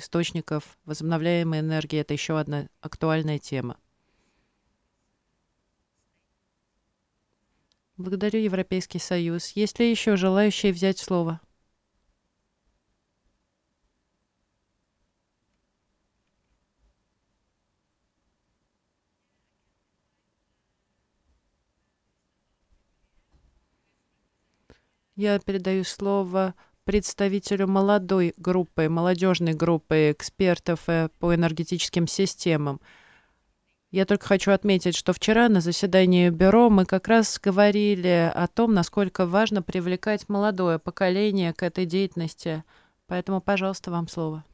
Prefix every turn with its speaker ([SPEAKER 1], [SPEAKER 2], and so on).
[SPEAKER 1] источников возобновляемой энергии. Это еще одна актуальная тема. Благодарю Европейский Союз. Есть ли еще желающие взять слово? Я передаю слово представителю молодой группы, молодежной группы экспертов по энергетическим системам. Я только хочу отметить, что вчера на заседании бюро мы как раз говорили о том, насколько важно привлекать молодое поколение к этой деятельности. Поэтому, пожалуйста, вам слово.